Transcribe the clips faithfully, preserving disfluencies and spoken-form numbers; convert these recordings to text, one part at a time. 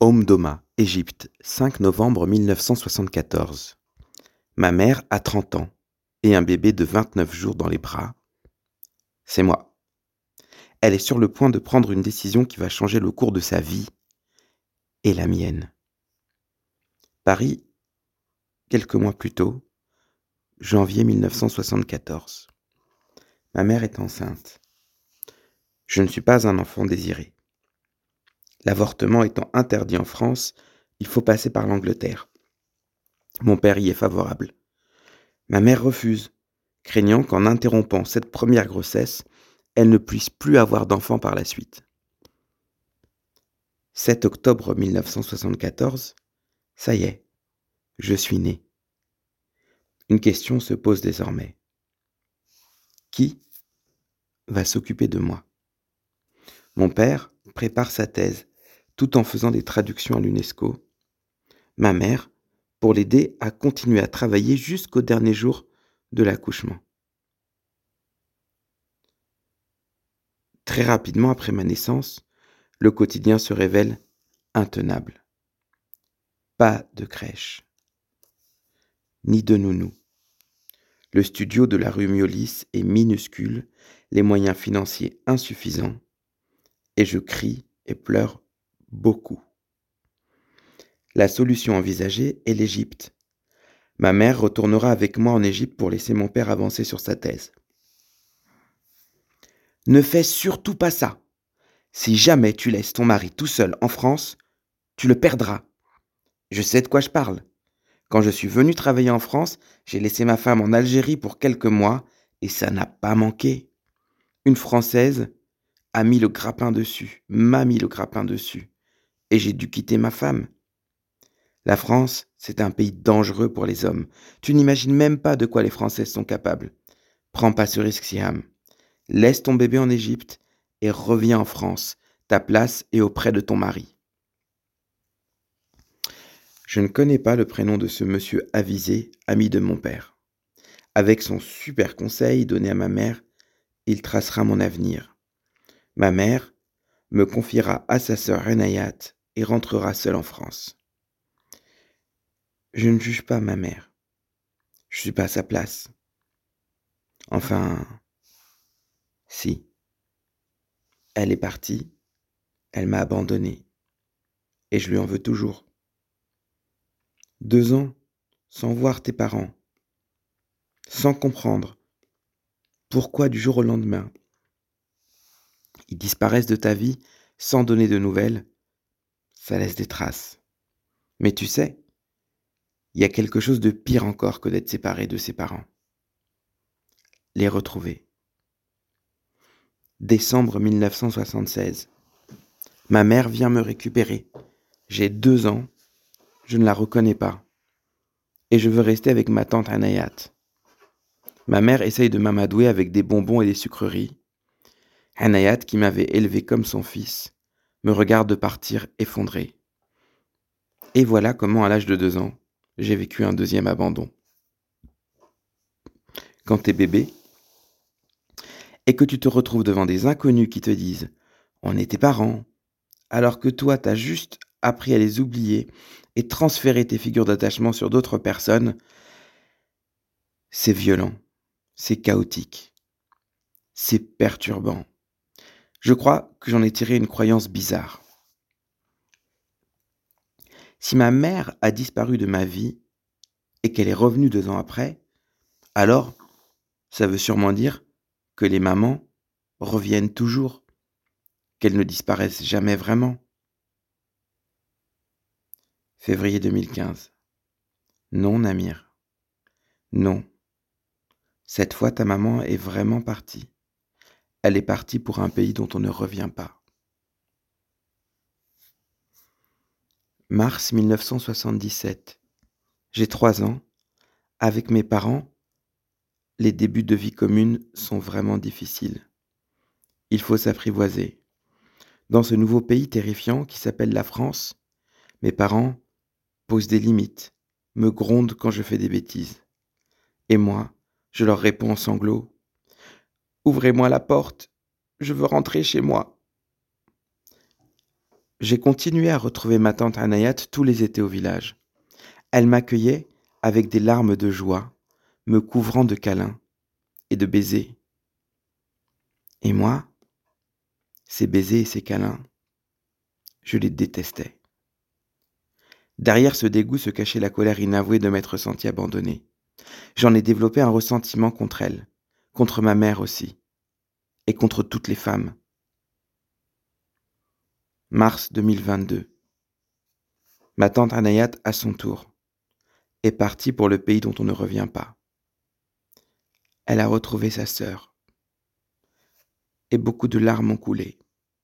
Omdurman, Égypte, cinq novembre mille neuf cent soixante-quatorze. Ma mère a trente ans et un bébé de vingt-neuf jours dans les bras. C'est moi. Elle est sur le point de prendre une décision qui va changer le cours de sa vie et la mienne. Paris, quelques mois plus tôt, janvier mille neuf cent soixante-quatorze. Ma mère est enceinte. Je ne suis pas un enfant désiré. L'avortement étant interdit en France, il faut passer par l'Angleterre. Mon père y est favorable. Ma mère refuse, craignant qu'en interrompant cette première grossesse, elle ne puisse plus avoir d'enfant par la suite. sept octobre mille neuf cent soixante-quatorze, ça y est, je suis né. Une question se pose désormais. Qui va s'occuper de moi ? Mon père prépare sa thèse, tout en faisant des traductions à l'UNESCO. Ma mère, pour l'aider à continuer à travailler jusqu'au dernier jour de l'accouchement. Très rapidement après ma naissance, le quotidien se révèle intenable. Pas de crèche, ni de nounou. Le studio de la rue Miolis est minuscule, les moyens financiers insuffisants, et je crie et pleure beaucoup. La solution envisagée est l'Égypte. Ma mère retournera avec moi en Égypte pour laisser mon père avancer sur sa thèse. Ne fais surtout pas ça. Si jamais tu laisses ton mari tout seul en France, tu le perdras. Je sais de quoi je parle. Quand je suis venu travailler en France, j'ai laissé ma femme en Algérie pour quelques mois et ça n'a pas manqué. Une Française a mis le grappin dessus, m'a mis le grappin dessus et j'ai dû quitter ma femme. La France, c'est un pays dangereux pour les hommes. Tu n'imagines même pas de quoi les Françaises sont capables. Prends pas ce risque, Siam. Laisse ton bébé en Égypte et reviens en France. Ta place est auprès de ton mari. Je ne connais pas le prénom de ce monsieur avisé, ami de mon père. Avec son super conseil donné à ma mère, il tracera mon avenir. Ma mère me confiera à sa sœur Renayat et rentrera seule en France. Je ne juge pas ma mère. Je suis pas à sa place. Enfin, si. Elle est partie, elle m'a abandonné. Et je lui en veux toujours. Deux ans sans voir tes parents, sans comprendre pourquoi du jour au lendemain, ils disparaissent de ta vie sans donner de nouvelles, ça laisse des traces. Mais tu sais, il y a quelque chose de pire encore que d'être séparé de ses parents. Les retrouver. Décembre mille neuf cent soixante-seize. Ma mère vient me récupérer. J'ai deux ans, je ne la reconnais pas. Et je veux rester avec ma tante Anayat. Ma mère essaye de m'amadouer avec des bonbons et des sucreries. Anayat, qui m'avait élevé comme son fils, me regarde partir effondré. Et voilà comment, à l'âge de deux ans, j'ai vécu un deuxième abandon. Quand t'es bébé, et que tu te retrouves devant des inconnus qui te disent « on est tes parents », alors que toi t'as juste appris à les oublier et transférer tes figures d'attachement sur d'autres personnes, c'est violent, c'est chaotique, c'est perturbant. Je crois que j'en ai tiré une croyance bizarre. Si ma mère a disparu de ma vie et qu'elle est revenue deux ans après, alors ça veut sûrement dire que les mamans reviennent toujours, qu'elles ne disparaissent jamais vraiment. Février deux mille quinze. Non, Namir. Non. Cette fois, ta maman est vraiment partie. Elle est partie pour un pays dont on ne revient pas. Mars mille neuf cent soixante-dix-sept. J'ai trois ans. Avec mes parents, les débuts de vie commune sont vraiment difficiles. Il faut s'apprivoiser. Dans ce nouveau pays terrifiant qui s'appelle la France, mes parents posent des limites, me grondent quand je fais des bêtises. Et moi, je leur réponds en sanglots. « Ouvrez-moi la porte, je veux rentrer chez moi. » J'ai continué à retrouver ma tante Anayat tous les étés au village. Elle m'accueillait avec des larmes de joie, me couvrant de câlins et de baisers. Et moi, ces baisers et ces câlins, je les détestais. Derrière ce dégoût se cachait la colère inavouée de m'être senti abandonné. J'en ai développé un ressentiment contre elle, contre ma mère aussi, et contre toutes les femmes. Mars deux mille vingt-deux. Ma tante Anayat, à son tour, est partie pour le pays dont on ne revient pas. Elle a retrouvé sa sœur, et beaucoup de larmes ont coulé.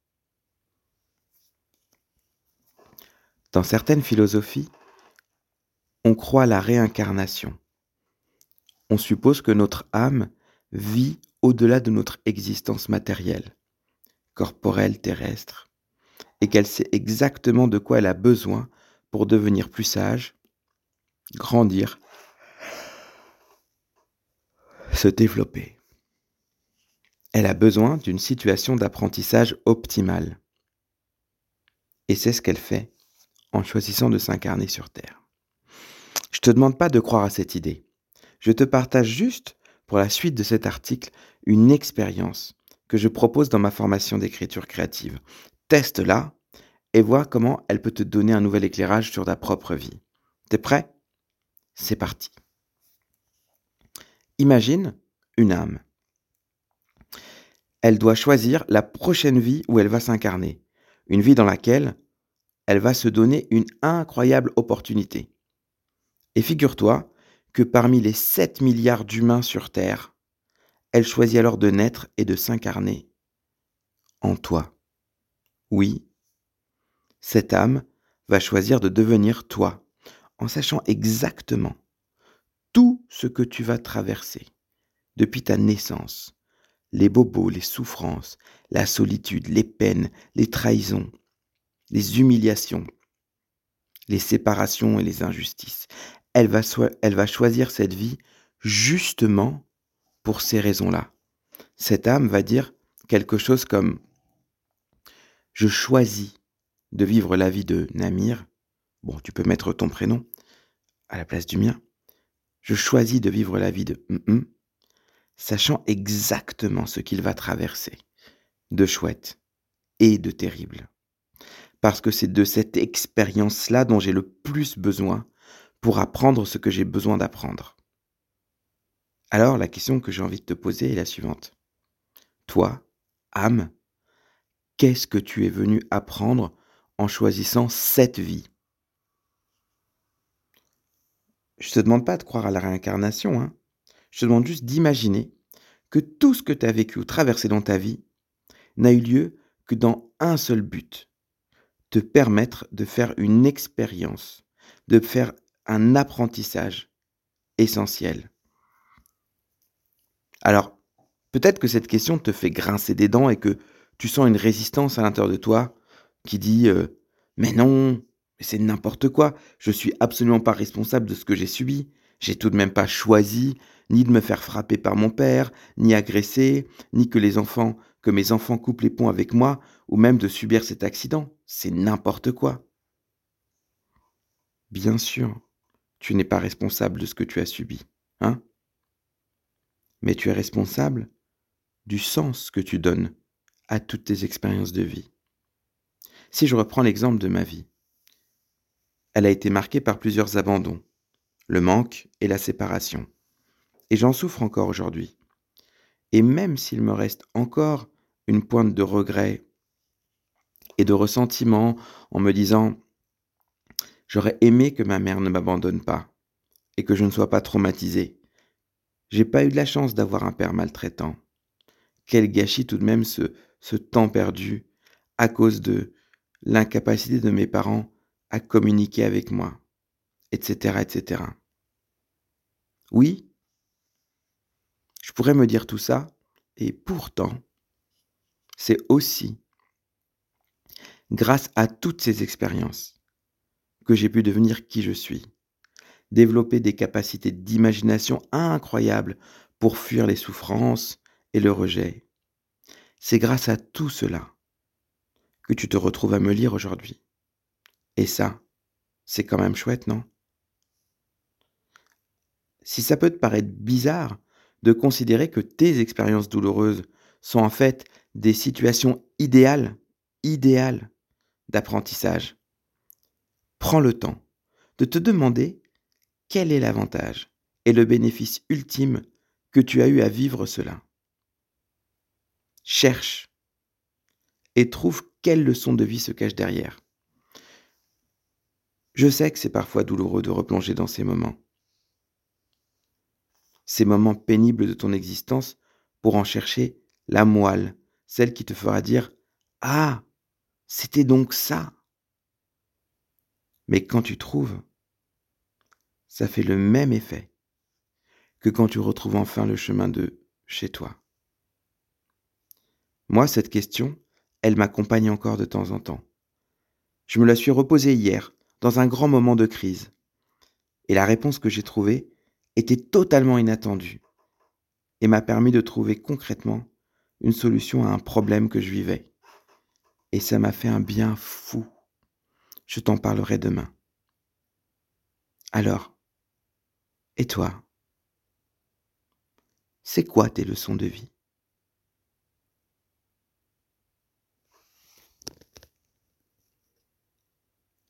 Dans certaines philosophies, on croit à la réincarnation. On suppose que notre âme vit au-delà de notre existence matérielle, corporelle, terrestre, et qu'elle sait exactement de quoi elle a besoin pour devenir plus sage, grandir, se développer. Elle a besoin d'une situation d'apprentissage optimale. Et c'est ce qu'elle fait en choisissant de s'incarner sur Terre. Je ne te demande pas de croire à cette idée. Je te partage juste, pour la suite de cet article, une expérience que je propose dans ma formation d'écriture créative. Teste-la et vois comment elle peut te donner un nouvel éclairage sur ta propre vie. T'es prêt ? C'est parti. Imagine une âme. Elle doit choisir la prochaine vie où elle va s'incarner. Une vie dans laquelle elle va se donner une incroyable opportunité. Et figure-toi que parmi les sept milliards d'humains sur Terre, elle choisit alors de naître et de s'incarner en toi. Oui, cette âme va choisir de devenir toi, en sachant exactement tout ce que tu vas traverser depuis ta naissance. Les bobos, les souffrances, la solitude, les peines, les trahisons, les humiliations, les séparations et les injustices. Elle va, so- elle va choisir cette vie justement pour ces raisons-là. Cette âme va dire quelque chose comme « Je choisis de vivre la vie de Namir ». Bon, tu peux mettre ton prénom à la place du mien. Je choisis de vivre la vie de mm sachant exactement ce qu'il va traverser, de chouette et de terrible. Parce que c'est de cette expérience-là dont j'ai le plus besoin pour apprendre ce que j'ai besoin d'apprendre. Alors, la question que j'ai envie de te poser est la suivante. Toi, âme, qu'est-ce que tu es venu apprendre en choisissant cette vie ? Je te demande pas de croire à la réincarnation, hein. Je te demande juste d'imaginer que tout ce que tu as vécu ou traversé dans ta vie n'a eu lieu que dans un seul but, te permettre de faire une expérience, de faire un apprentissage essentiel. Alors, peut-être que cette question te fait grincer des dents et que tu sens une résistance à l'intérieur de toi qui dit euh, « Mais non, mais c'est n'importe quoi, je suis absolument pas responsable de ce que j'ai subi. J'ai tout de même pas choisi ni de me faire frapper par mon père, ni agresser, ni que les enfants, que mes enfants coupent les ponts avec moi, ou même de subir cet accident. C'est n'importe quoi. » Bien sûr, tu n'es pas responsable de ce que tu as subi, hein ? Mais tu es responsable du sens que tu donnes à toutes tes expériences de vie. Si je reprends l'exemple de ma vie, elle a été marquée par plusieurs abandons, le manque et la séparation. Et j'en souffre encore aujourd'hui. Et même s'il me reste encore une pointe de regret et de ressentiment en me disant « J'aurais aimé que ma mère ne m'abandonne pas et que je ne sois pas traumatisé. J'ai pas eu de la chance d'avoir un père maltraitant. Quel gâchis tout de même ce, ce temps perdu à cause de l'incapacité de mes parents à communiquer avec moi, et cetera, et cetera. Oui, je pourrais me dire tout ça, et pourtant, c'est aussi grâce à toutes ces expériences que j'ai pu devenir qui je suis, développer des capacités d'imagination incroyables pour fuir les souffrances et le rejet. C'est grâce à tout cela que tu te retrouves à me lire aujourd'hui. Et ça, c'est quand même chouette, non? Si ça peut te paraître bizarre de considérer que tes expériences douloureuses sont en fait des situations idéales, idéales d'apprentissage, prends le temps de te demander quel est l'avantage et le bénéfice ultime que tu as eu à vivre cela. Cherche et trouve quelle leçon de vie se cache derrière. Je sais que c'est parfois douloureux de replonger dans ces moments. Ces moments pénibles de ton existence pour en chercher la moelle, celle qui te fera dire « Ah, c'était donc ça !» Mais quand tu trouves, ça fait le même effet que quand tu retrouves enfin le chemin de chez toi. Moi, cette question, elle m'accompagne encore de temps en temps. Je me la suis reposée hier, dans un grand moment de crise. Et la réponse que j'ai trouvée était totalement inattendue et m'a permis de trouver concrètement une solution à un problème que je vivais. Et ça m'a fait un bien fou. Je t'en parlerai demain. Alors, et toi? C'est quoi tes leçons de vie?